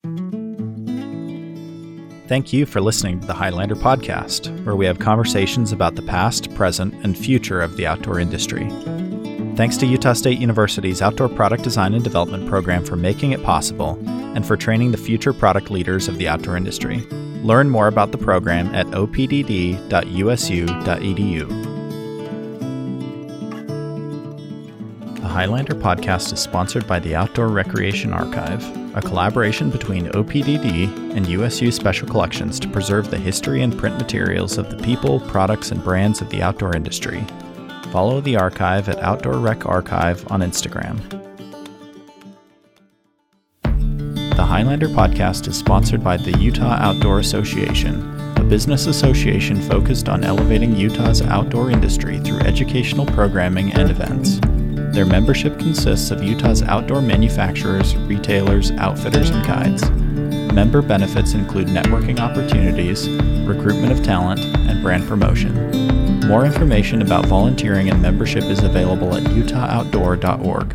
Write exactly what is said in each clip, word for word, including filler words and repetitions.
Thank you for listening to the Highlander Podcast, where we have conversations about the past, present, and future of the outdoor industry. Thanks to Utah State University's Outdoor Product Design and Development program for making it possible and for training the future product leaders of the outdoor industry. Learn more about the program at o p d d dot u s u dot e d u. The Highlander Podcast is sponsored by the Outdoor Recreation Archive, a collaboration between O P D D and U S U Special Collections to preserve the history and print materials of the people, products, and brands of the outdoor industry. Follow the archive at Outdoor Rec Archive on Instagram. The Highlander Podcast is sponsored by the Utah Outdoor Association, a business association focused on elevating Utah's outdoor industry through educational programming and events. Their membership consists of Utah's outdoor manufacturers, retailers, outfitters, and guides. Member benefits include networking opportunities, recruitment of talent, and brand promotion. More information about volunteering and membership is available at utah outdoor dot org.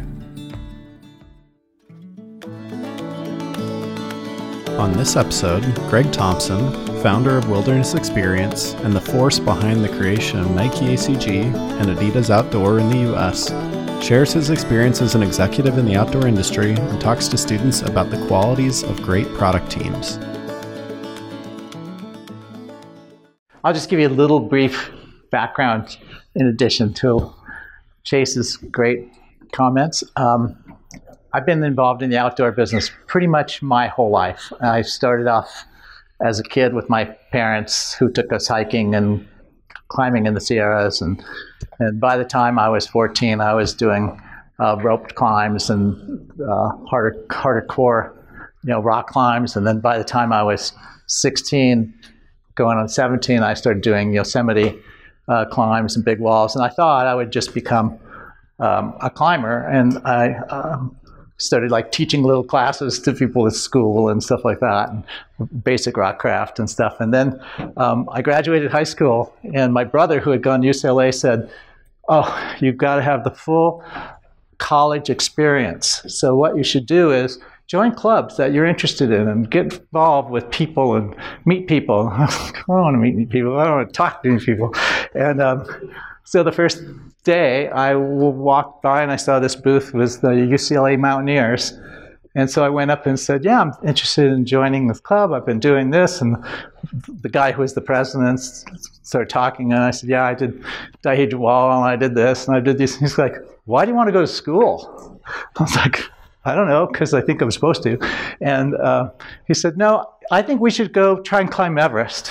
On this episode, Greg Thompson, founder of Wilderness Experience and the force behind the creation of Nike A C G and Adidas Outdoor in the U S, shares his experience as an executive in the outdoor industry and talks to students about the qualities of great product teams. I'll just give you a little brief background in addition to Chase's great comments. Um, I've been involved in the outdoor business pretty much my whole life. I started off as a kid with my parents who took us hiking and climbing in the Sierras, and and by the time I was fourteen, I was doing uh, roped climbs and uh, harder harder core, you know, rock climbs. And then by the time I was sixteen, going on seventeen, I started doing Yosemite uh, climbs and big walls. And I thought I would just become um, a climber, and I um, started like teaching little classes to people at school and stuff like that, and basic rock craft and stuff. And then um, I graduated high school, and my brother, who had gone to U C L A, said, "Oh, you've got to have the full college experience. So what you should do is join clubs that you're interested in and get involved with people and meet people." I don't want to meet any people. I don't want to talk to any people. And um, so the first day I walked by and I saw this booth was the U C L A Mountaineers. And so I went up and said, "Yeah, I'm interested in joining this club. I've been doing this." And the guy who was the president started talking, and I said, "Yeah, I did Dihedral Wall, and I did this, and I did this." He's like, "Why do you want to go to school?" I was like, "I don't know, because I think I'm supposed to." And uh, he said, "No, I think we should go try and climb Everest."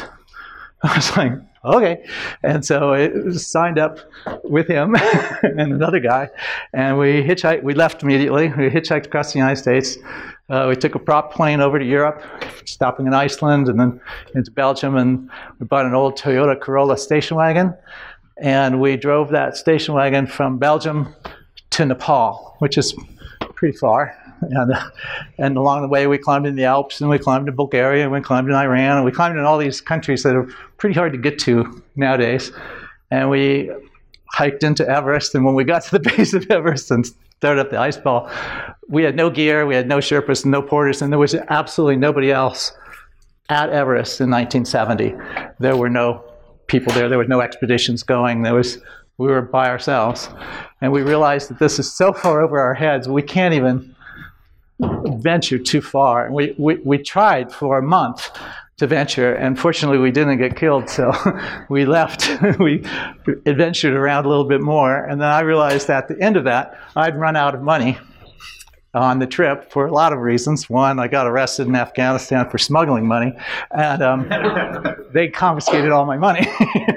I was like, "Okay." And so I signed up with him and another guy, and we hitchhiked. We left immediately. We hitchhiked across the United States. Uh, we took a prop plane over to Europe, stopping in Iceland, and then into Belgium, and we bought an old Toyota Corolla station wagon, and we drove that station wagon from Belgium to Nepal, which is pretty far. And, uh, and along the way, we climbed in the Alps, and we climbed in Bulgaria, and we climbed in Iran, and we climbed in all these countries that are pretty hard to get to nowadays. And we hiked into Everest, and when we got to the base of Everest and started up the ice ball, we had no gear, we had no Sherpas, no porters, and there was absolutely nobody else at Everest in nineteen seventy. There were no people there, there were no expeditions going, there was, we were by ourselves. And we realized that this is so far over our heads, we can't even venture too far. And we, we, we tried for a month to venture, and fortunately we didn't get killed, so we left. We adventured around a little bit more, and then I realized at the end of that, I'd run out of money on the trip for a lot of reasons. One, I got arrested in Afghanistan for smuggling money, and um, they confiscated all my money.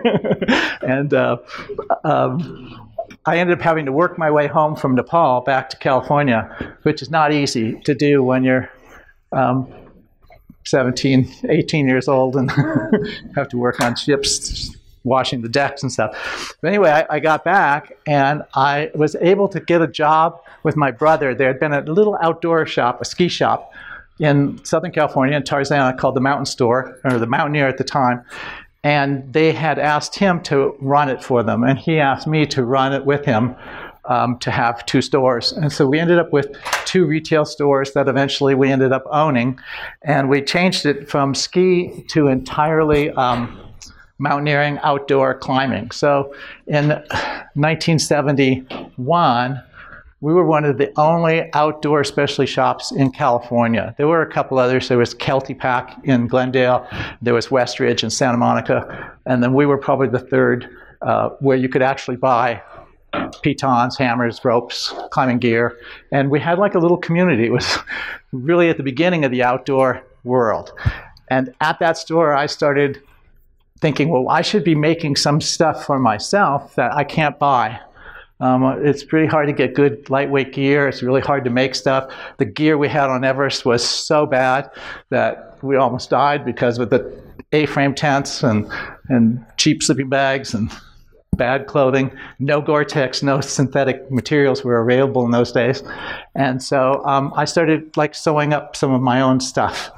and uh, um, I ended up having to work my way home from Nepal back to California, which is not easy to do when you're um, seventeen, eighteen years old and have to work on ships, washing the decks and stuff. But anyway, I, I got back, and I was able to get a job with my brother. There had been a little outdoor shop, a ski shop in Southern California, in Tarzana, called the Mountain Store, or the Mountaineer at the time. And they had asked him to run it for them, and he asked me to run it with him um, to have two stores. And so we ended up with two retail stores that eventually we ended up owning. And we changed it from ski to entirely um, mountaineering, outdoor climbing. So in nineteen seventy-one, we were one of the only outdoor specialty shops in California. There were a couple others. There was Kelty Pack in Glendale. There was Westridge in Santa Monica. And then we were probably the third uh, where you could actually buy pitons, hammers, ropes, climbing gear. And we had like a little community. It was really at the beginning of the outdoor world. And at that store, I started thinking, well, I should be making some stuff for myself that I can't buy. Um, it's pretty hard to get good lightweight gear. It's really hard to make stuff. The gear we had on Everest was so bad that we almost died because of the A-frame tents and, and cheap sleeping bags and bad clothing. No Gore-Tex, no synthetic materials were available in those days. And so um, I started like sewing up some of my own stuff.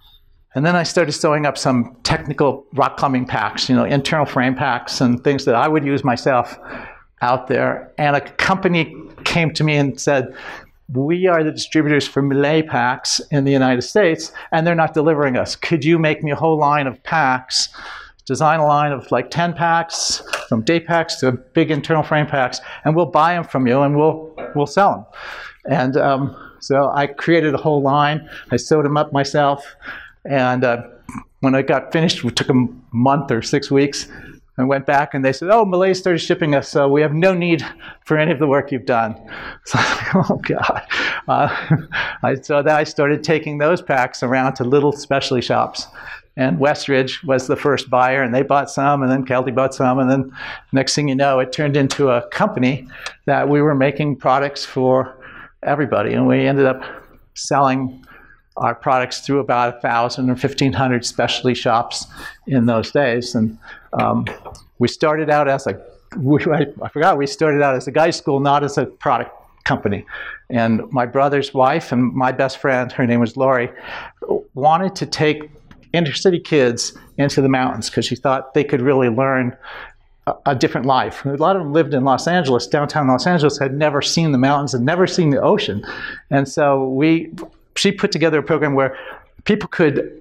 And then I started sewing up some technical rock climbing packs, you know, internal frame packs and things that I would use myself out there. And a company came to me and said, we are the distributors for Millet packs in the United States, and they're not delivering us. Could you make me a whole line of packs, design a line of like ten packs, from day packs to big internal frame packs, and we'll buy them from you and we'll we'll sell them. And um, so I created a whole line. I sewed them up myself. And uh, when I got finished, it took a month or six weeks. I went back and they said, oh, Millet started shipping us, so we have no need for any of the work you've done. So I was like, oh, God. Uh, I, so then I started taking those packs around to little specialty shops. And Westridge was the first buyer, and they bought some, and then Kelty bought some, and then next thing you know, it turned into a company that we were making products for everybody. And we ended up selling our products through about one thousand or fifteen hundred specialty shops in those days. And um, we started out as a, we, I forgot, we started out as a guys' school, not as a product company. And my brother's wife and my best friend, her name was Lori, wanted to take intercity kids into the mountains because she thought they could really learn a, a different life. A lot of them lived in Los Angeles, downtown Los Angeles, had never seen the mountains, had never seen the ocean. And so we, she put together a program where people could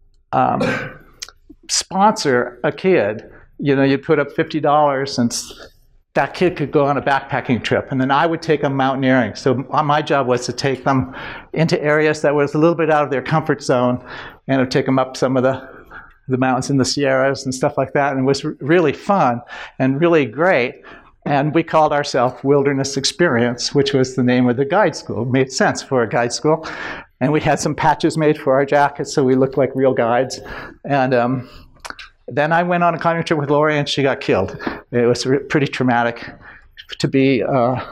um, sponsor a kid. You know, you'd put up fifty dollars and that kid could go on a backpacking trip. And then I would take them mountaineering. So my job was to take them into areas that was a little bit out of their comfort zone, and I'd take them up some of the, the mountains in the Sierras and stuff like that. And it was really fun and really great. And we called ourselves Wilderness Experience, which was the name of the guide school. It made sense for a guide school. And we had some patches made for our jackets so we looked like real guides. And um, then I went on a climbing trip with Lori and she got killed. It was re- pretty traumatic to be uh,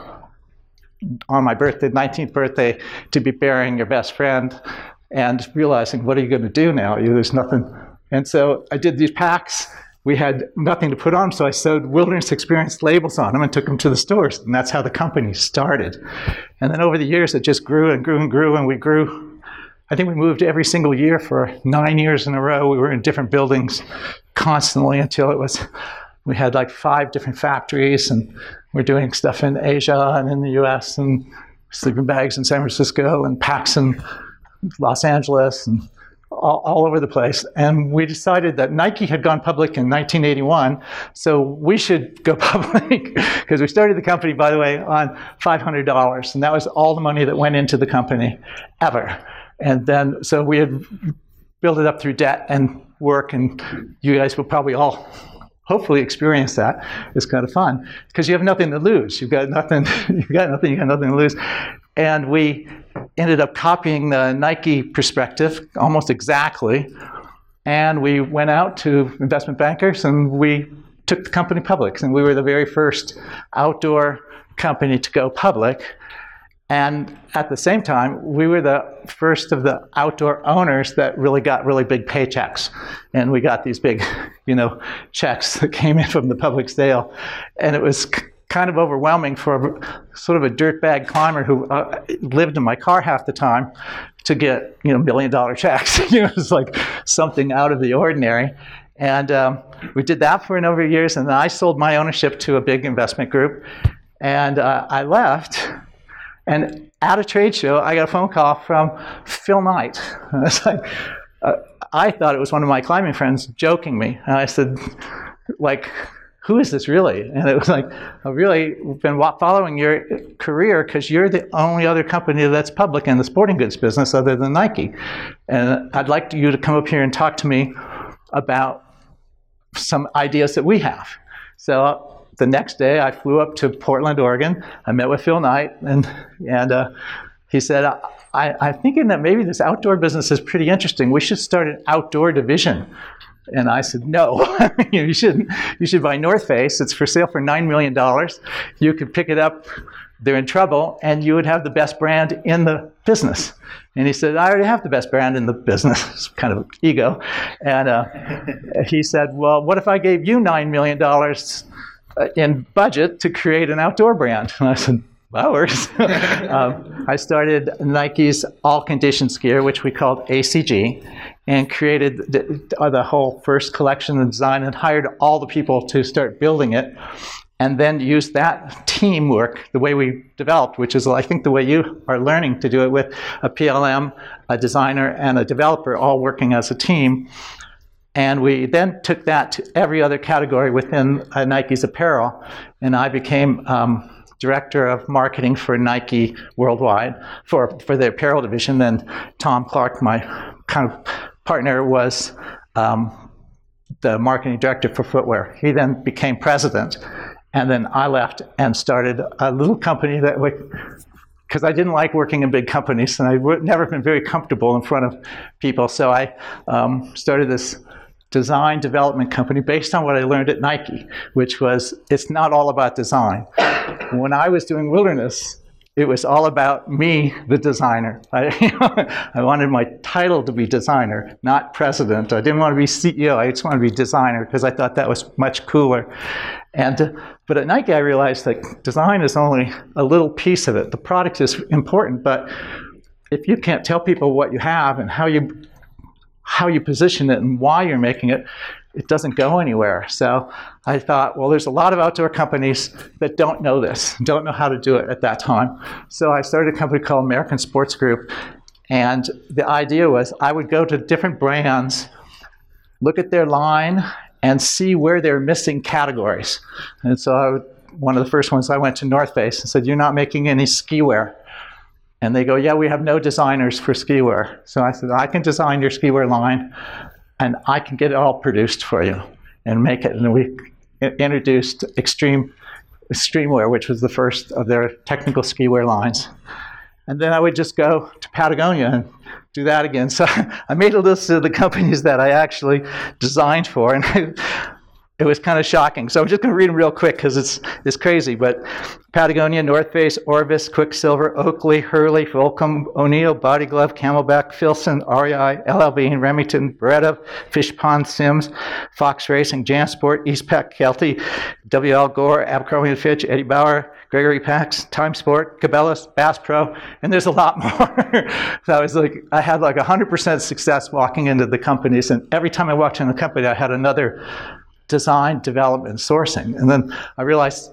on my birthday, nineteenth birthday, to be burying your best friend and realizing, what are you going to do now? You, there's nothing. And so I did these packs. We had nothing to put on, so I sewed Wilderness Experience labels on them and took them to the stores. And that's how the company started. And then over the years, it just grew and grew and grew, and we grew. I think we moved every single year for nine years in a row. We were in different buildings constantly until it was, we had like five different factories, and we're doing stuff in Asia and in the U S and sleeping bags in San Francisco and packs in Los Angeles and All, all over the place. And we decided that Nike had gone public in nineteen eighty-one, so we should go public, because we started the company, by the way, on five hundred dollars, and that was all the money that went into the company ever. And then, so we had built it up through debt and work, and you guys will probably all hopefully experience that. It's kind of fun, because you have nothing to lose. You've got nothing, you've got nothing, you got nothing to lose. And we ended up copying the Nike perspective almost exactly. And we went out to investment bankers and we took the company public. And we were the very first outdoor company to go public. And at the same time, we were the first of the outdoor owners that really got really big paychecks. And we got these big, you know, checks that came in from the public sale. And it was kind of overwhelming for a, sort of a dirtbag climber who uh, lived in my car half the time to get, you know, million dollar checks. You know, it was like something out of the ordinary. And um, we did that for a number of years, and then I sold my ownership to a big investment group, and uh, I left. And at a trade show, I got a phone call from Phil Knight. And I was like, uh, I thought it was one of my climbing friends joking me. And I said, like, who is this really? And it was like, I've really been following your career because you're the only other company that's public in the sporting goods business other than Nike. And I'd like you to come up here and talk to me about some ideas that we have. So uh, the next day I flew up to Portland, Oregon. I met with Phil Knight, and, and uh, he said, I, I'm thinking that maybe this outdoor business is pretty interesting. We should start an outdoor division. And I said, no, you shouldn't. You should buy North Face. It's for sale for nine million dollars. You could pick it up. They're in trouble, and you would have the best brand in the business. And he said, I already have the best brand in the business. It's kind of ego. And uh, he said, well, what if I gave you nine million dollars in budget to create an outdoor brand? And I said, that works. um, I started Nike's all-conditions gear, which we called A C G, and created the, the whole first collection and design and hired all the people to start building it, and then used that teamwork, the way we developed, which is, I think, the way you are learning to do it with a P L M, a designer, and a developer all working as a team. And we then took that to every other category within uh, Nike's apparel, and I became um, director of marketing for Nike worldwide for, for the apparel division. Then Tom Clark, my kind of partner, was um, the marketing director for footwear. He then became president, and then I left and started a little company that we, because I didn't like working in big companies, and I've never been very comfortable in front of people. So I um, started this design development company based on what I learned at Nike, which was it's not all about design. When I was doing Wilderness, it was all about me, the designer. I, I wanted my title to be designer, not president. I didn't want to be C E O. I just wanted to be designer because I thought that was much cooler. And uh, but at Nike, I realized that design is only a little piece of it. The product is important, but if you can't tell people what you have and how you how you position it and why you're making it, it doesn't go anywhere. So I thought, well, there's a lot of outdoor companies that don't know this, don't know how to do it at that time. So I started a company called American Sports Group. And the idea was I would go to different brands, look at their line, and see where they're missing categories. And so I would, one of the first ones, I went to North Face and said, you're not making any ski wear. And they go, yeah, we have no designers for ski wear. So I said, I can design your ski wear line, and I can get it all produced for you and make it. And we introduced Extreme Extreme Wear, which was the first of their technical ski wear lines. And then I would just go to Patagonia and do that again. So I made a list of the companies that I actually designed for, and I, it was kind of shocking. So I'm just going to read them real quick because it's it's crazy. But Patagonia, North Face, Orvis, Quicksilver, Oakley, Hurley, Volcom, O'Neill, Body Glove, Camelback, Filson, R E I, L L Bean, Remington, Beretta, Fish Pond, Sims, Fox Racing, Jansport, Eastpak, Kelty, W L Gore, Abercrombie and Fitch, Eddie Bauer, Gregory Pax, Time Sport, Cabela's, Bass Pro, and there's a lot more. So I was like, I had like one hundred percent success walking into the companies, and every time I walked into the company, I had another design, development, sourcing. And then I realized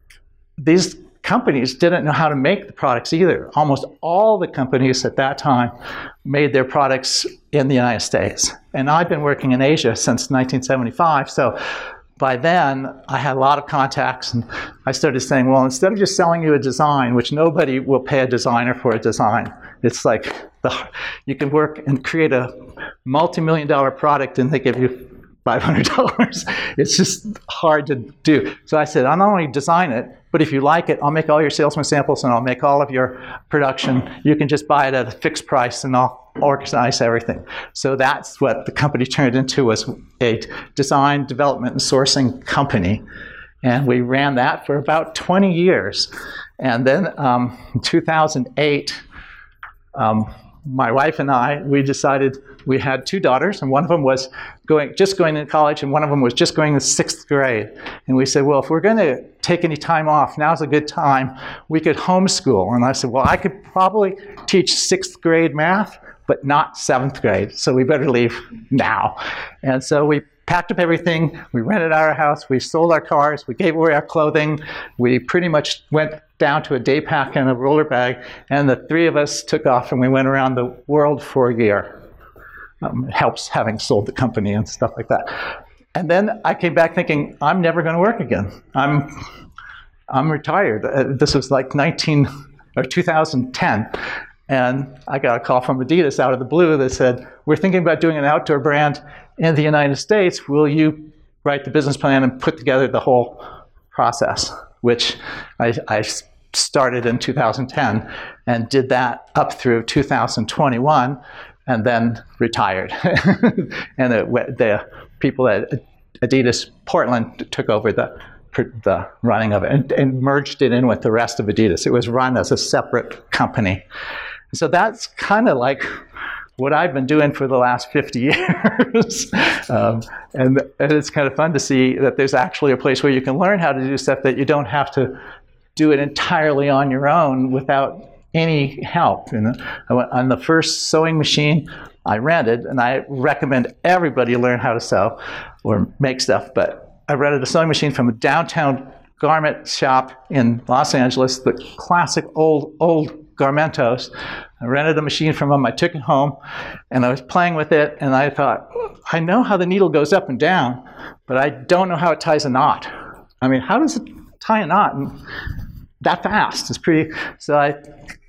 these companies didn't know how to make the products either. Almost all the companies at that time made their products in the United States. And I've been working in Asia since nineteen seventy-five, so by then I had a lot of contacts, and I started saying, well, instead of just selling you a design, which nobody will pay a designer for a design, it's like the, you can work and create a multi-million dollar product and they give you five hundred dollars. It's just hard to do. So I said, I'll not only design it, but if you like it, I'll make all your salesman samples and I'll make all of your production. You can just buy it at a fixed price and I'll organize everything. So that's what the company turned into, was a design, development, and sourcing company. And we ran that for about twenty years. And then um, in two thousand eight, um, my wife and I, we decided, we had two daughters, and one of them was going, just going to college, and one of them was just going to sixth grade. And we said, well, if we're going to take any time off, now's a good time. We could homeschool. And I said, well, I could probably teach sixth grade math, but not seventh grade, so we better leave now. And so we packed up everything. We rented our house. We sold our cars. We gave away our clothing. We pretty much went down to a day pack and a roller bag, and the three of us took off and we went around the world for a year. Um, it helps having sold the company and stuff like that. And then I came back thinking, I'm never going to work again. I'm I'm retired. Uh, this was like nineteen or two thousand ten. And I got a call from Adidas out of the blue that said, we're thinking about doing an outdoor brand in the United States. Will you write the business plan and put together the whole process? Which I, I started in two thousand ten and did that up through two thousand twenty-one and then retired. And it, the people at Adidas Portland took over the the running of it and, and merged it in with the rest of Adidas. It was run as a separate company. So that's kind of like what I've been doing for the last fifty years. um, and, and it's kind of fun to see that there's actually a place where you can learn how to do stuff that you don't have to do it entirely on your own without any help. You know? I went on the first sewing machine I rented, and I recommend everybody learn how to sew or make stuff, but I rented a sewing machine from a downtown garment shop in Los Angeles, the classic old, old Garmentos. I rented a machine from them. I took it home, and I was playing with it, and I thought, I know how the needle goes up and down, but I don't know how it ties a knot. I mean, how does it tie a knot and that fast? It's pretty. So I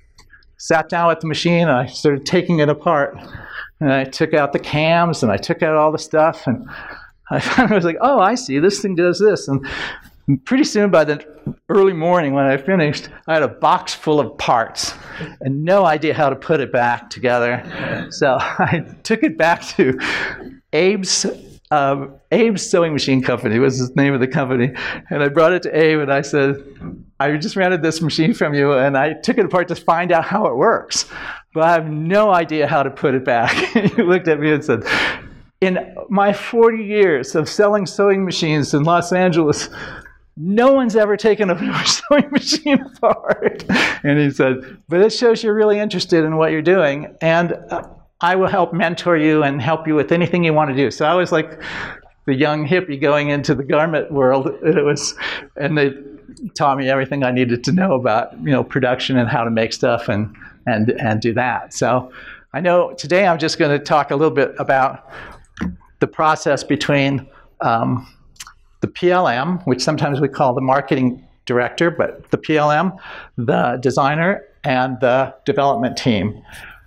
sat down with the machine, and I started taking it apart, and I took out the cams, and I took out all the stuff, and I finally was like, oh, I see, this thing does this. And pretty soon, by the early morning when I finished, I had a box full of parts and no idea how to put it back together. So I took it back to Abe's, um, Abe's Sewing Machine Company was the name of the company. And I brought it to Abe and I said, I just rented this machine from you and I took it apart to find out how it works. But I have no idea how to put it back. He looked at me and said, in my forty years of selling sewing machines in Los Angeles, no one's ever taken a sewing machine apart. And he said, but it shows you're really interested in what you're doing, and uh, I will help mentor you and help you with anything you want to do. So I was like the young hippie going into the garment world. It was, and they taught me everything I needed to know about, you know, production and how to make stuff and and and do that. So I know today I'm just going to talk a little bit about the process between um, the P L M, which sometimes we call the marketing director, but the P L M, the designer, and the development team,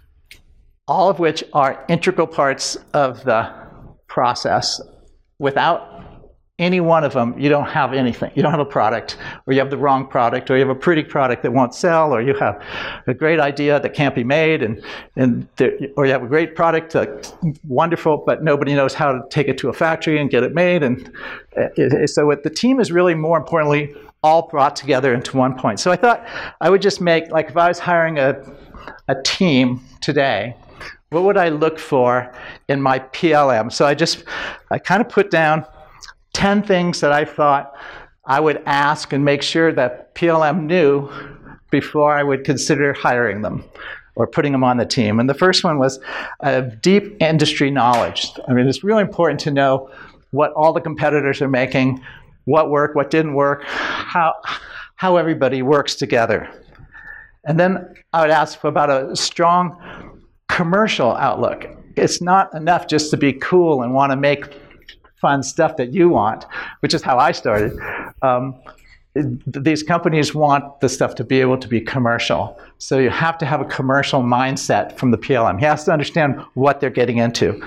all of which are integral parts of the process. Without any one of them, you don't have anything. You don't have a product, or you have the wrong product, or you have a pretty product that won't sell, or you have a great idea that can't be made, and, and there, or you have a great product that's wonderful, but nobody knows how to take it to a factory and get it made. And it, so it, the team is really, more importantly, all brought together into one point. So I thought I would just make, like if I was hiring a, a team today, what would I look for in my P L M? So I just, I kind of put down ten things that I thought I would ask and make sure that P L M knew before I would consider hiring them or putting them on the team. And the first one was uh, deep industry knowledge. I mean, it's really important to know what all the competitors are making, what worked, what didn't work, how, how everybody works together. And then I would ask for about a strong commercial outlook. It's not enough just to be cool and want to make fun stuff that you want, which is how I started. Um, it, these companies want the stuff to be able to be commercial. So you have to have a commercial mindset from the P L M. He has to understand what they're getting into.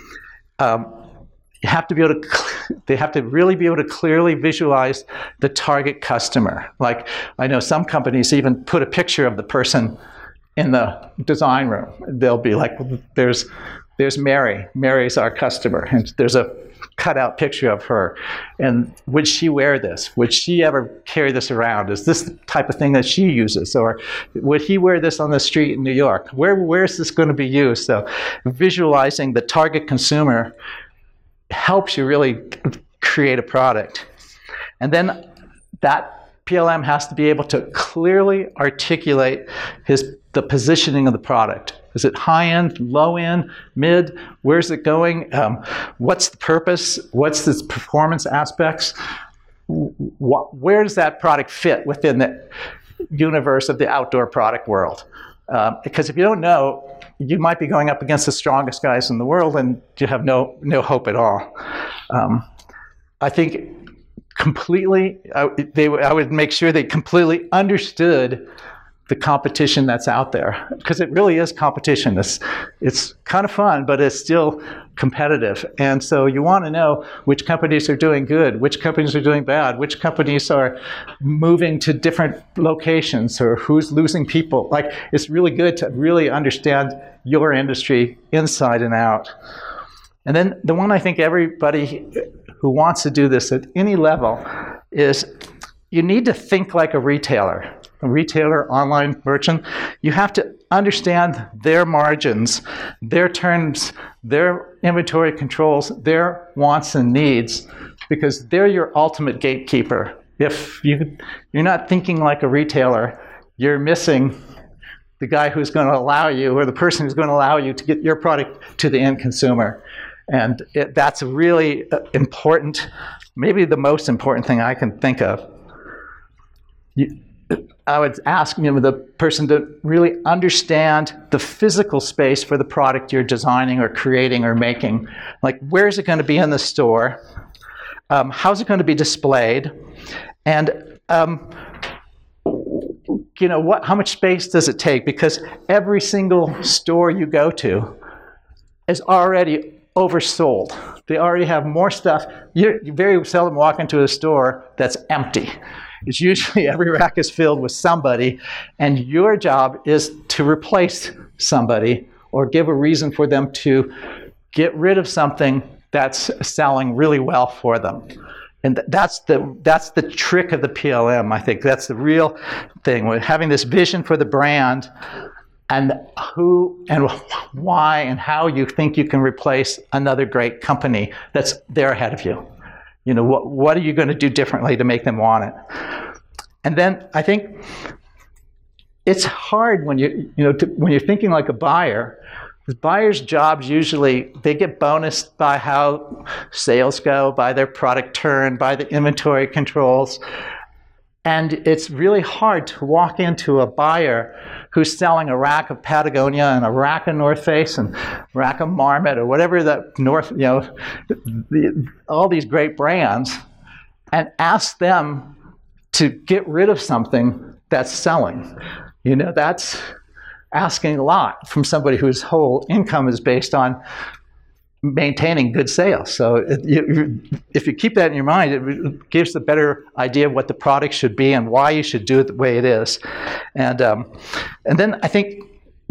Um, you have to be able to, they have to really be able to clearly visualize the target customer. Like, I know some companies even put a picture of the person in the design room. They'll be like, there's, there's Mary. Mary's our customer. And there's a cutout picture of her, and would she wear this? Would she ever carry this around? Is this the type of thing that she uses? Or would he wear this on the street in New York? Where where is this going to be used? So visualizing the target consumer helps you really create a product. And then that P L M has to be able to clearly articulate his the positioning of the product. Is it high end, low end, mid? Where's it going? Um, what's the purpose? What's its performance aspects? What, where does that product fit within the universe of the outdoor product world? Uh, because if you don't know, you might be going up against the strongest guys in the world, and you have no no hope at all. Um, I think completely, I, they, I would make sure they completely understood the competition that's out there, because it really is competition. It's, it's kind of fun, but it's still competitive. And so you want to know which companies are doing good, which companies are doing bad, which companies are moving to different locations, or who's losing people. Like, it's really good to really understand your industry inside and out. And then the one I think everybody who wants to do this at any level is you need to think like a retailer. A retailer, online merchant, you have to understand their margins, their terms, their inventory controls, their wants and needs, because they're your ultimate gatekeeper. If you, you're not thinking like a retailer, you're missing the guy who's going to allow you, or the person who's going to allow you to get your product to the end consumer. And it, that's really important, maybe the most important thing I can think of. You, I would ask, you know, the person to really understand the physical space for the product you're designing or creating or making. Like, where is it going to be in the store? Um, how's it going to be displayed? And um, you know, what? How much space does it take? Because every single store you go to is already oversold. They already have more stuff. You, you very seldom walk into a store that's empty. It's usually every rack is filled with somebody, and your job is to replace somebody or give a reason for them to get rid of something that's selling really well for them. And that's the that's the trick of the P L M, I think. That's the real thing, with having this vision for the brand and who and why and how you think you can replace another great company that's there ahead of you. You know, what what are you going to do differently to make them want it? And then I think it's hard when you you know to, when you're thinking like a buyer. The buyers' jobs usually, they get bonused by how sales go, by their product turn, by the inventory controls. And it's really hard to walk into a buyer who's selling a rack of Patagonia and a rack of North Face and a rack of Marmot or whatever the North, you know, the, all these great brands, and ask them to get rid of something that's selling. You know, that's asking a lot from somebody whose whole income is based on maintaining good sales. So it, you, if you keep that in your mind, it gives a better idea of what the product should be and why you should do it the way it is. And um, and then I think,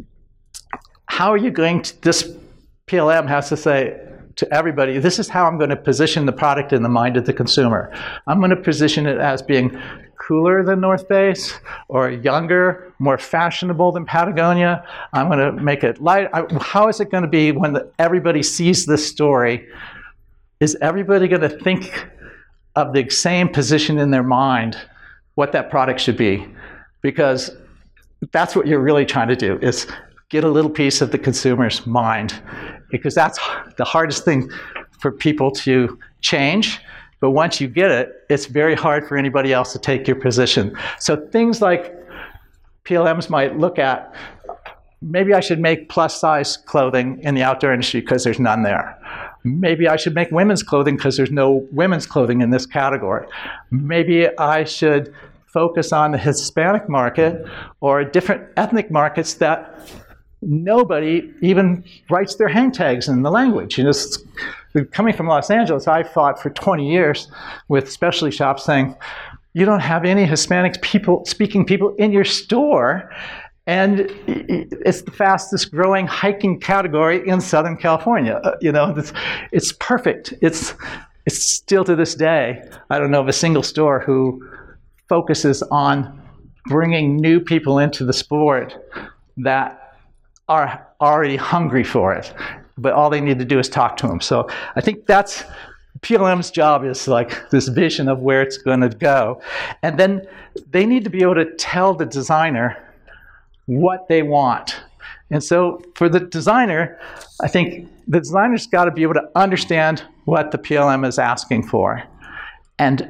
how are you going to, this P L M has to say to everybody, this is how I'm going to position the product in the mind of the consumer. I'm going to position it as being cooler than North Face, or younger, more fashionable than Patagonia. I'm going to make it light. I, how is it going to be when the, everybody sees this story? Is everybody going to think of the same position in their mind, what that product should be? Because that's what you're really trying to do, is get a little piece of the consumer's mind, because that's the hardest thing for people to change. But once you get it, it's very hard for anybody else to take your position. So things like P L Ms might look at, maybe I should make plus size clothing in the outdoor industry because there's none there. Maybe I should make women's clothing because there's no women's clothing in this category. Maybe I should focus on the Hispanic market or different ethnic markets that nobody even writes their hang tags in the language. You know, coming from Los Angeles, I fought for twenty years with specialty shops saying, you don't have any Hispanic people, speaking people in your store, and it's the fastest growing hiking category in Southern California. Uh, you know, it's, it's perfect. It's, it's still to this day, I don't know of a single store who focuses on bringing new people into the sport that are already hungry for it, but all they need to do is talk to them. So I think that's P L M's job is like this vision of where it's going to go. And then they need to be able to tell the designer what they want. And so for the designer, I think the designer's got to be able to understand what the P L M is asking for and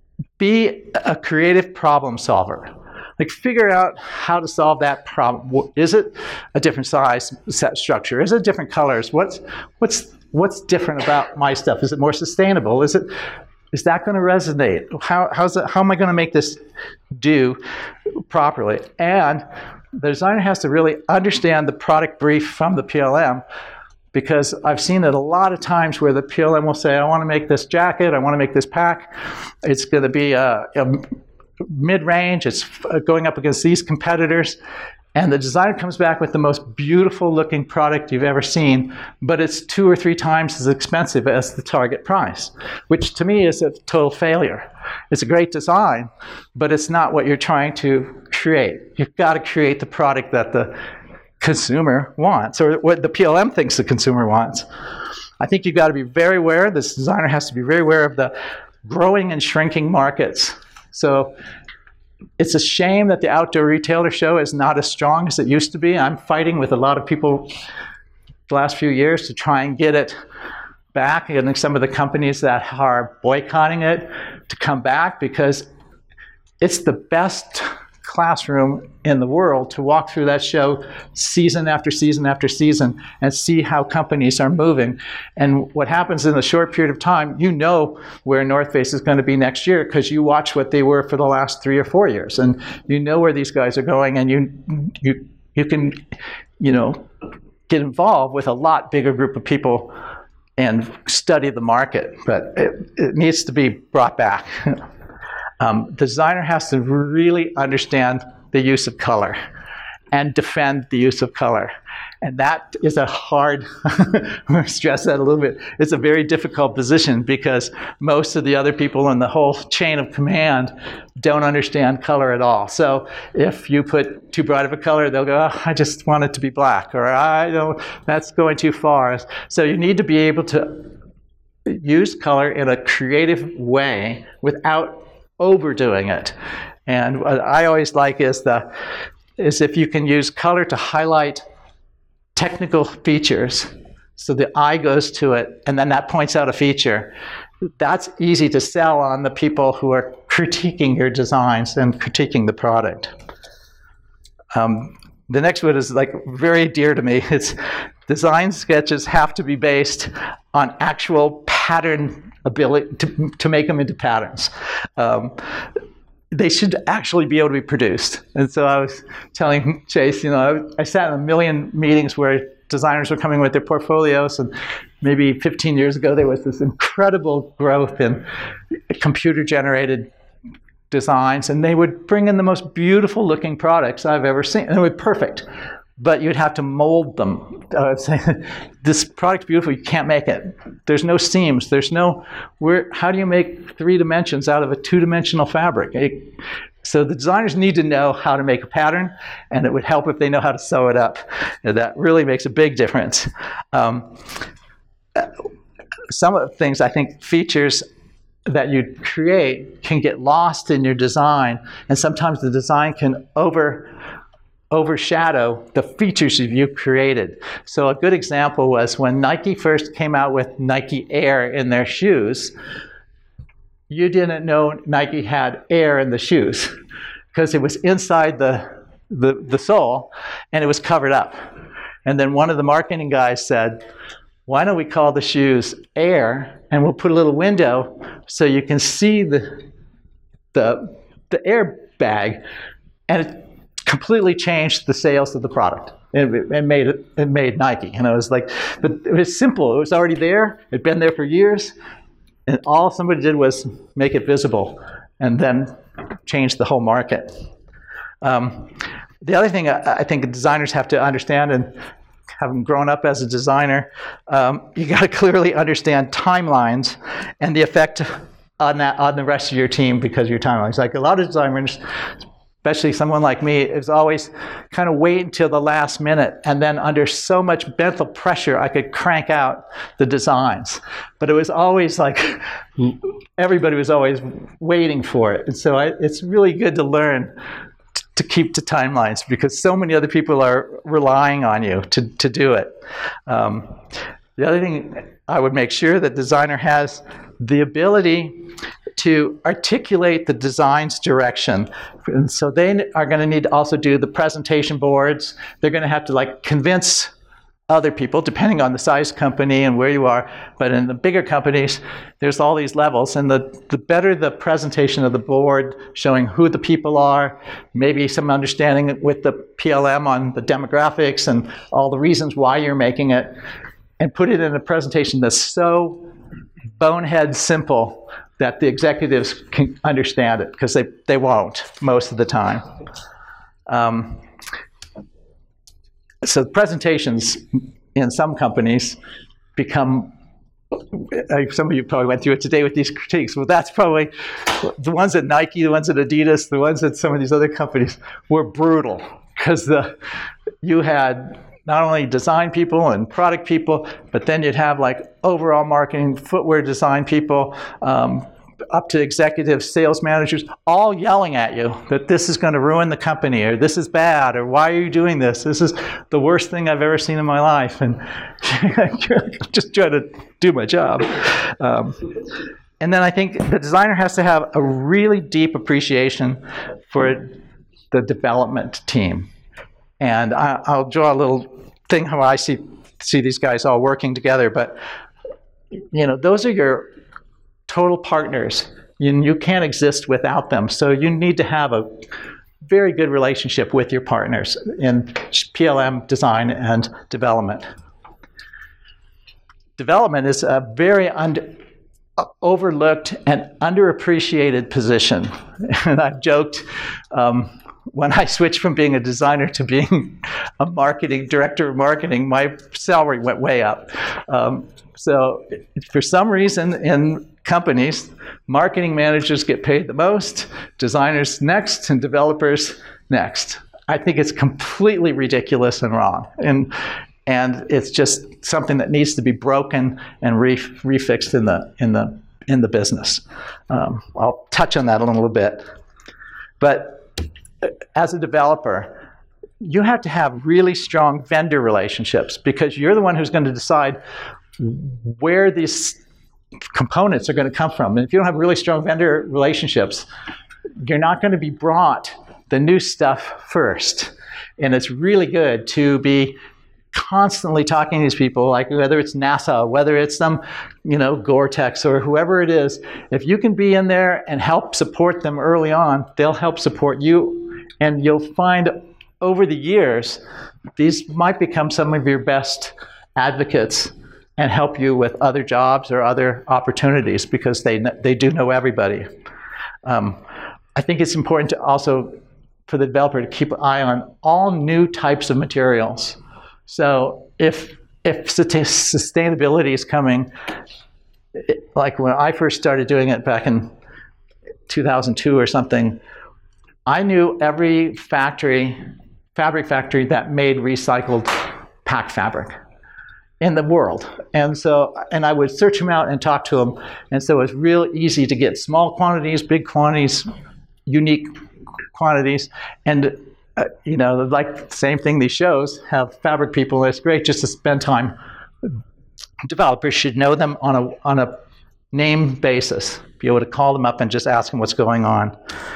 be a creative problem solver. Like, figure out how to solve that problem. Is it a different size set structure? Is it different colors? What's what's what's different about my stuff? Is it more sustainable? Is it is that going to resonate? How how's it, how am I going to make this do properly? And the designer has to really understand the product brief from the P L M, because I've seen it a lot of times where the P L M will say, I want to make this jacket, I want to make this pack. It's going to be a, a mid-range, it's going up against these competitors, and the designer comes back with the most beautiful looking product you've ever seen, but it's two or three times as expensive as the target price, which to me is a total failure. It's a great design, but it's not what you're trying to create. You've got to create the product that the consumer wants, or what the P L M thinks the consumer wants. I think you've got to be very aware, this designer has to be very aware of the growing and shrinking markets. So it's a shame that the Outdoor Retailer Show is not as strong as it used to be. I'm fighting with a lot of people the last few years to try and get it back, and some of the companies that are boycotting it to come back, because it's the best classroom in the world to walk through that show season after season after season and see how companies are moving. And what happens in a short period of time, you know where North Face is going to be next year, because you watch what they were for the last three or four years, and you know where these guys are going, and you you you can you know get involved with a lot bigger group of people and study the market. But it, it needs to be brought back. Um, the designer has to really understand the use of color and defend the use of color. And that is a hard, I'm going to stress that a little bit, it's a very difficult position, because most of the other people in the whole chain of command don't understand color at all. So if you put too bright of a color, they'll go, oh, I just want it to be black, or I don't, that's going too far. So you need to be able to use color in a creative way without overdoing it. And what I always like is the is if you can use color to highlight technical features, so the eye goes to it, and then that points out a feature. That's easy to sell on the people who are critiquing your designs and critiquing the product. Um, the next one is like very dear to me. It's design sketches have to be based on actual pattern ability to, to make them into patterns. Um, they should actually be able to be produced. And so I was telling Chase, you know, I, I sat in a million meetings where designers were coming with their portfolios, and maybe fifteen years ago there was this incredible growth in computer-generated designs, and they would bring in the most beautiful looking products I've ever seen, and they were perfect. But you'd have to mold them. I would say, this product's beautiful, you can't make it. There's no seams, there's no, where, how do you make three dimensions out of a two-dimensional fabric? It, so the designers need to know how to make a pattern, and it would help if they know how to sew it up. And that really makes a big difference. Um, some of the things, I think, features that you create can get lost in your design, and sometimes the design can over overshadow the features you've created. So a good example was when Nike first came out with Nike Air in their shoes, you didn't know Nike had air in the shoes because it was inside the, the, the sole and it was covered up. And then one of the marketing guys said, why don't we call the shoes Air, and we'll put a little window so you can see the, the, the air bag, and it completely changed the sales of the product. It, it made it, it made Nike. And I was like, but it was simple. It was already there. It'd been there for years. And all somebody did was make it visible and then change the whole market. Um, the other thing I, I think designers have to understand, and having grown up as a designer, um, you got to clearly understand timelines and the effect on that on the rest of your team because of your timelines. Like a lot of designers especially someone like me, is always kind of wait until the last minute, and then under so much mental pressure, I could crank out the designs. But it was always like, everybody was always waiting for it. And so I, it's really good to learn t- to keep to timelines, because so many other people are relying on you to, to do it. Um, the other thing, I would make sure that the designer has the ability to articulate the design's direction. And so they are going to need to also do the presentation boards. They're going to have to like convince other people, depending on the size company and where you are. But in the bigger companies, there's all these levels. And the, the better the presentation of the board, showing who the people are, maybe some understanding with the P L M on the demographics and all the reasons why you're making it, and put it in a presentation that's so bonehead simple that the executives can understand it, because they, they won't most of the time. Um, so presentations in some companies become, uh, some of you probably went through it today with these critiques, well, that's probably, the ones at Nike, the ones at Adidas, the ones at some of these other companies were brutal, because the you had not only design people and product people, but then you'd have like overall marketing, footwear design people, um, up to executive sales managers, all yelling at you that this is going to ruin the company, or this is bad, or why are you doing this? This is the worst thing I've ever seen in my life. And just trying to do my job. Um, and then I think the designer has to have a really deep appreciation for the development team. And I, I'll draw a little thing how I see see these guys all working together. But you know, those are your total partners. You, you can't exist without them. So you need to have a very good relationship with your partners in P L M, design, and development. Development is a very under, overlooked and underappreciated position. And I've joked, um, when I switched from being a designer to being a marketing director of marketing, my salary went way up. Um, so for some reason in companies, marketing managers get paid the most, designers next, and developers next. I think it's completely ridiculous and wrong. And and it's just something that needs to be broken and re- refixed in the in the in the business. Um, I'll touch on that a little bit. But as a developer, you have to have really strong vendor relationships, because you're the one who's going to decide where these components are going to come from. And if you don't have really strong vendor relationships, you're not going to be brought the new stuff first. And it's really good to be constantly talking to these people, like whether it's NASA, whether it's some, you know, Gore-Tex or whoever it is. If you can be in there and help support them early on, they'll help support you. And you'll find over the years, these might become some of your best advocates and help you with other jobs or other opportunities, because they they do know everybody. Um, I think it's important to also, for the developer, to keep an eye on all new types of materials. So if if sustainability is coming, it, like when I first started doing it back in two thousand two or something, I knew every factory, fabric factory that made recycled pack fabric in the world. And so, and I would search them out and talk to them. And so it was real easy to get small quantities, big quantities, unique quantities. And, uh, you know, like the same thing these shows have fabric people. And it's great just to spend time. Developers should know them on a, on a name basis, be able to call them up and just ask them what's going on.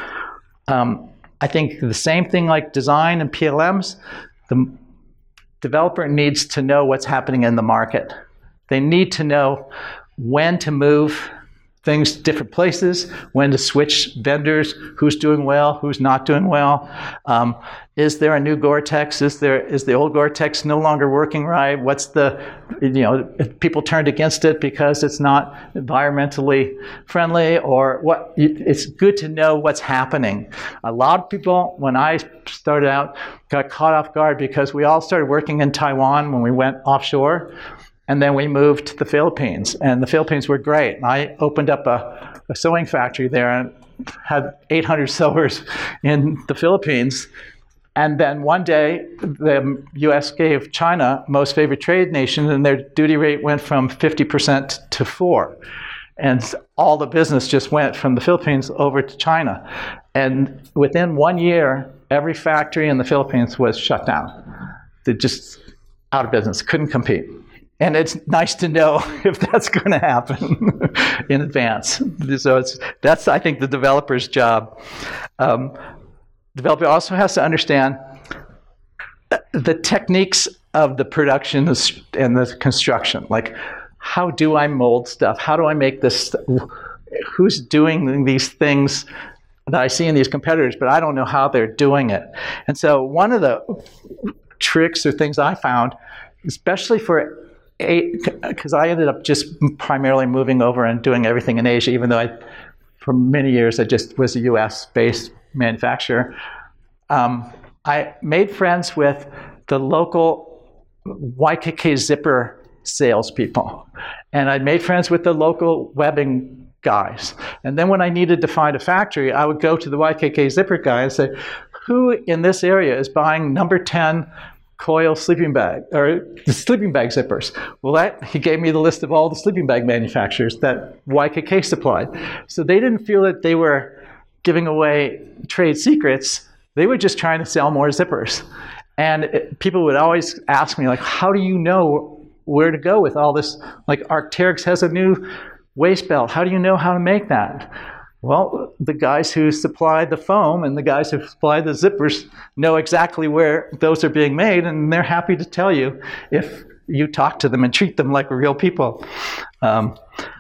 Um, I think the same thing like design and P L Ms, the developer needs to know what's happening in the market. They need to know when to move things to different places, when to switch vendors, who's doing well, who's not doing well. Um, is there a new Gore-Tex? Is there is the old Gore-Tex no longer working right? What's the, you know, if people turned against it because it's not environmentally friendly, or what? It's good to know what's happening. A lot of people, when I started out, got caught off guard because we all started working in Taiwan when we went offshore. And then we moved to the Philippines, and the Philippines were great. And I opened up a, a sewing factory there, and had eight hundred sewers in the Philippines. And then one day, the U S gave China most favored trade nation, and their duty rate went from fifty percent to four. And all the business just went from the Philippines over to China. And within one year, every factory in the Philippines was shut down. They're just out of business, couldn't compete. And it's nice to know if that's going to happen in advance. So it's, that's, I think, the developer's job. Um, developer also has to understand the techniques of the production and the construction. Like, how do I mold stuff? How do I make this? Who's doing these things that I see in these competitors, but I don't know how they're doing it. And so one of the tricks or things I found, especially for because I ended up just primarily moving over and doing everything in Asia, even though I, for many years, I just was a U S-based manufacturer. Um, I made friends with the local Y K K zipper salespeople, and I made friends with the local webbing guys. And then when I needed to find a factory, I would go to the Y K K zipper guy and say, who in this area is buying number ten coil sleeping bag, or the sleeping bag zippers? Well, that, he gave me the list of all the sleeping bag manufacturers that Y K K supplied. So they didn't feel that they were giving away trade secrets. They were just trying to sell more zippers. And it, people would always ask me, like, how do you know where to go with all this? Like, Arc'teryx has a new waist belt. How do you know how to make that? Well, the guys who supply the foam and the guys who supply the zippers know exactly where those are being made, and they're happy to tell you if you talk to them and treat them like real people. Um,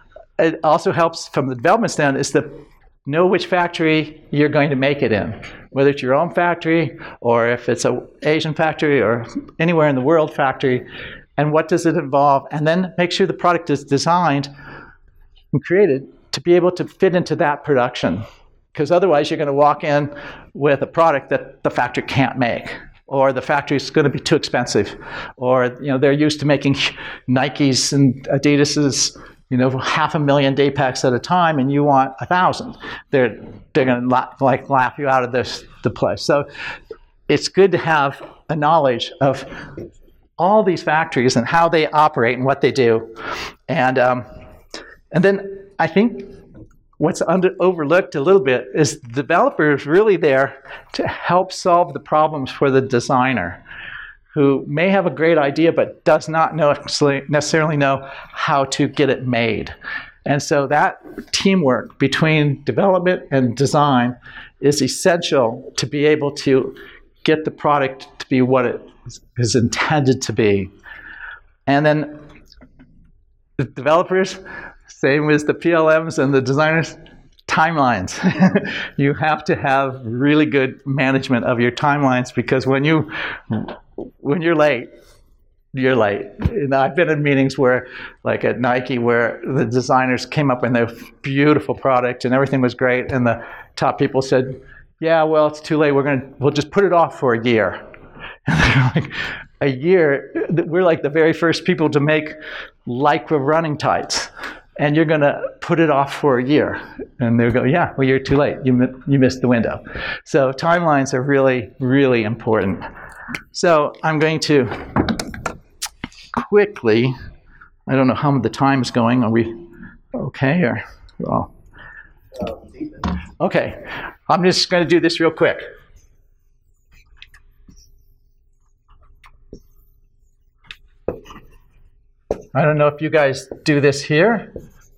it also helps from the development stand is to know which factory you're going to make it in, whether it's your own factory or if it's an Asian factory or anywhere in the world factory, and what does it involve, and then make sure the product is designed and created to be able to fit into that production. Because otherwise you're going to walk in with a product that the factory can't make, or the factory is going to be too expensive, or you know they're used to making Nikes and Adidas's, you know, half a million day packs at a time, and you want a thousand. They're they're going to la- like laugh you out of this the place. So it's good to have a knowledge of all these factories and how they operate and what they do, and um, and then I think what's under, overlooked a little bit is the developer is really there to help solve the problems for the designer, who may have a great idea but does not know, necessarily know how to get it made. And so that teamwork between development and design is essential to be able to get the product to be what it is intended to be. And then the developers, same as the P L Ms and the designers, timelines. You have to have really good management of your timelines, because when you when you're late, you're late. And I've been in meetings where, like at Nike, where the designers came up with a beautiful product and everything was great, and the top people said, "Yeah, well, it's too late. We're gonna we'll just put it off for a year." And they're like, a year? We're like the very first people to make Lycra running tights, and you're going to put it off for a year. And they'll go, yeah, well, you're too late. You, you missed the window. So timelines are really, really important. So I'm going to quickly, I don't know how the time is going. Are we okay? Or well, okay. I'm just going to do this real quick. I don't know if you guys do this here.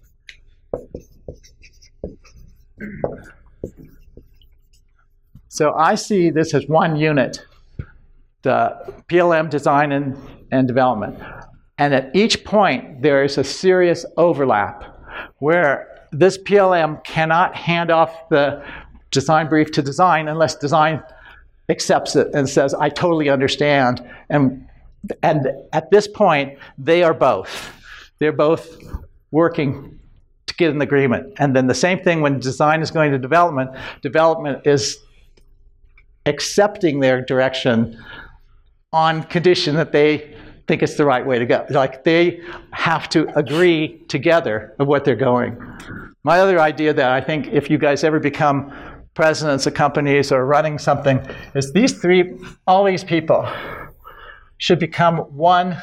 So I see this as one unit, the P L M design and, and development. And at each point, there is a serious overlap where this P L M cannot hand off the design brief to design unless design accepts it and says, I totally understand. And And at this point, they are both. They're both working to get an agreement. And then the same thing when design is going to development, development is accepting their direction on condition that they think it's the right way to go. Like, they have to agree together of what they're going. My other idea that I think if you guys ever become presidents of companies or running something is these three, all these people should become one,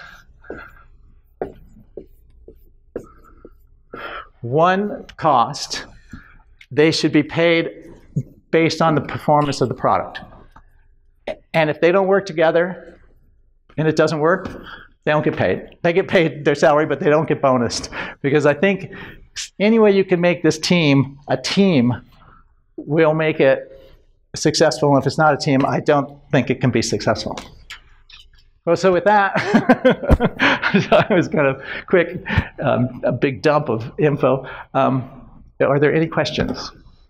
one cost. They should be paid based on the performance of the product. And if they don't work together and it doesn't work, they don't get paid. They get paid their salary, but they don't get bonused. Because I think any way you can make this team a team will make it successful. And if it's not a team, I don't think it can be successful. Well, so with that, that was kind of quick, um, a big dump of info. Um, are there any questions?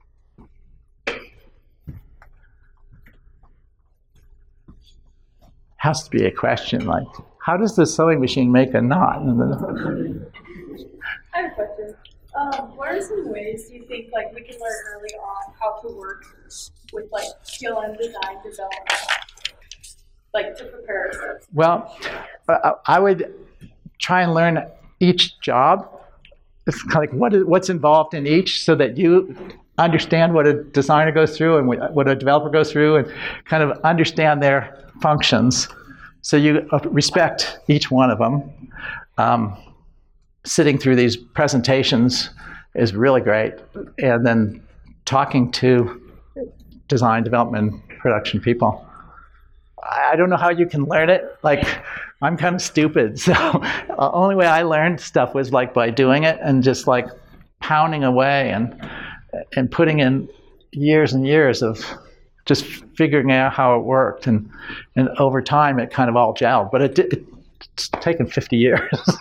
Has to be a question like, how does the sewing machine make a knot? I have a question. Um, what are some ways you think like we can learn early on how to work with like skill and design development, like to prepare ourselves? Well, I would try and learn each job. It's kind of like what is, what's involved in each, so that you understand what a designer goes through and what a developer goes through, and kind of understand their functions. So you respect each one of them. Um, sitting through these presentations is really great. And then talking to design, development, production people. I don't know how you can learn it. Like, I'm kind of stupid. So the only way I learned stuff was like by doing it and just like pounding away and and putting in years and years of just figuring out how it worked. And, and over time, it kind of all gelled. But it did, it's taken fifty years.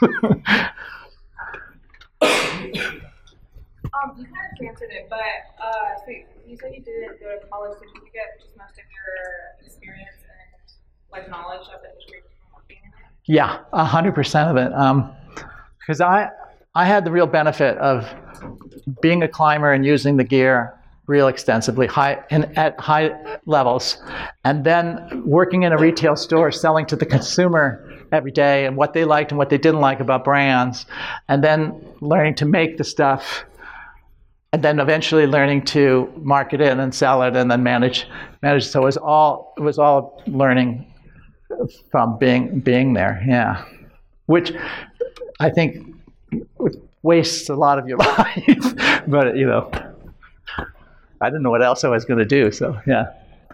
Um, you kind of answered it, but uh, so you said you didn't go to college, so did you get just most of your experience and like knowledge of the industry from working in it? Yeah, a hundred percent of it. Because um, I I had the real benefit of being a climber and using the gear real extensively, high in, at high levels, and then working in a retail store, selling to the consumer every day and what they liked and what they didn't like about brands, and then learning to make the stuff. And then eventually learning to market it and sell it and then manage manage. So it was all it was all learning from being being there, yeah. Which I think wastes a lot of your life. But you know, I didn't know what else I was going to do. So yeah,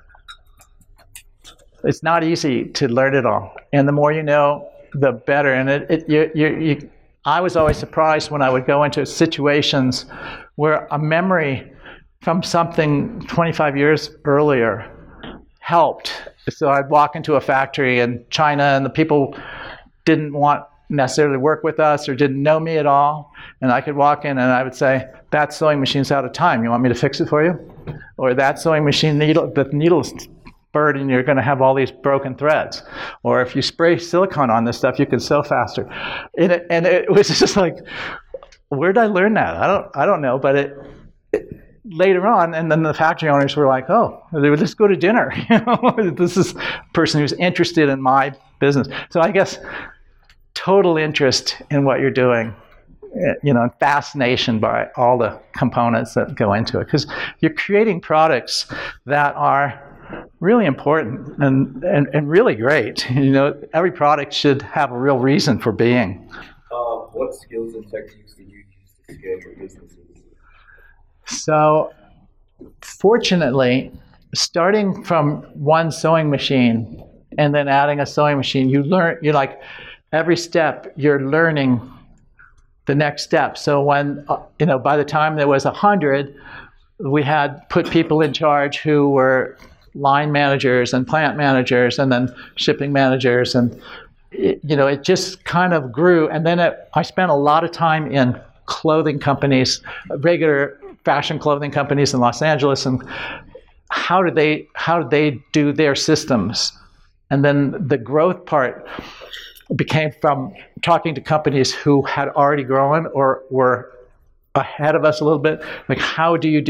it's not easy to learn it all. And the more you know, the better. And it, it you you. you I was always surprised when I would go into situations where a memory from something twenty-five years earlier helped. So I'd walk into a factory in China and the people didn't want necessarily work with us or didn't know me at all. And I could walk in and I would say, that sewing machine's out of time. You want me to fix it for you? Or that sewing machine, needle, the needle's bird and you're going to have all these broken threads. Or if you spray silicone on this stuff, you can sew faster. And it, and it was just like, where did I learn that? I don't I don't know, but it, it later on, and then the factory owners were like, oh, they would just go to dinner. You know, this is a person who's interested in my business. So I guess total interest in what you're doing, you know, fascination by all the components that go into it. Because you're creating products that are really important and, and, and really great. You know, every product should have a real reason for being. Uh, what skills and techniques do you use to scale your businesses? So, fortunately, starting from one sewing machine and then adding a sewing machine, you learn, you like, every step you're learning the next step. So when, uh, you know, by the time there was a hundred, we had put people in charge who were line managers and plant managers and then shipping managers, and it, you know, it just kind of grew. And then it, I spent a lot of time in clothing companies, regular fashion clothing companies in Los Angeles, and how did they how did they do their systems? And then the growth part became from talking to companies who had already grown or were ahead of us a little bit. Like, how do you do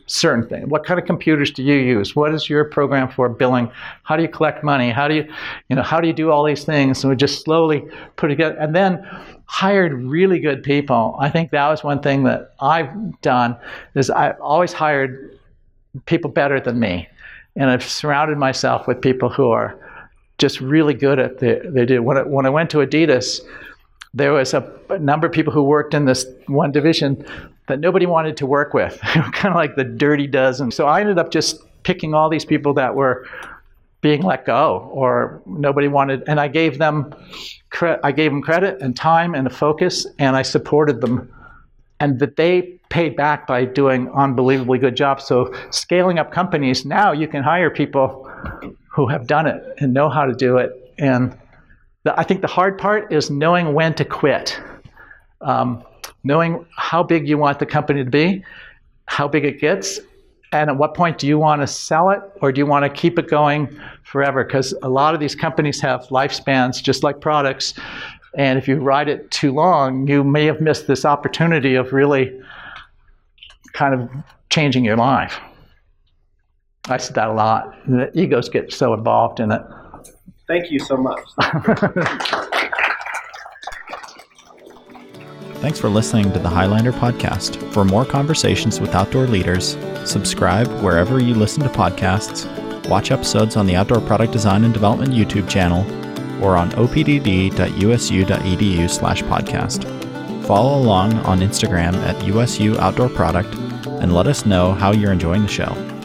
certain things. What kind of computers do you use? What is your program for billing? How do you collect money? How do you, you know, how do you do all these things? And we just slowly put it together, and then hired really good people. I think that was one thing that I've done, is I've always hired people better than me. And I've surrounded myself with people who are just really good at the, they do. When I, when I went to Adidas, there was a, a number of people who worked in this one division that nobody wanted to work with, kind of like the dirty dozen. So I ended up just picking all these people that were being let go, or nobody wanted, and I gave them, cre- I gave them credit and time and a focus, and I supported them, and that they paid back by doing unbelievably good jobs. So scaling up companies, now you can hire people who have done it and know how to do it. And the, I think the hard part is knowing when to quit. Um, knowing how big you want the company to be, how big it gets, and at what point do you want to sell it, or do you want to keep it going forever? Because a lot of these companies have lifespans just like products, and if you ride it too long, you may have missed this opportunity of really kind of changing your life. I said that a lot. The egos get so involved in it. Thank you so much. Thanks for listening to the Highlander podcast. For more conversations with outdoor leaders, subscribe wherever you listen to podcasts, watch episodes on the Outdoor Product Design and Development YouTube channel, or on o p d d dot u s u dot e d u slash podcast. Follow along on Instagram at U S U Outdoor Product, and let us know how you're enjoying the show.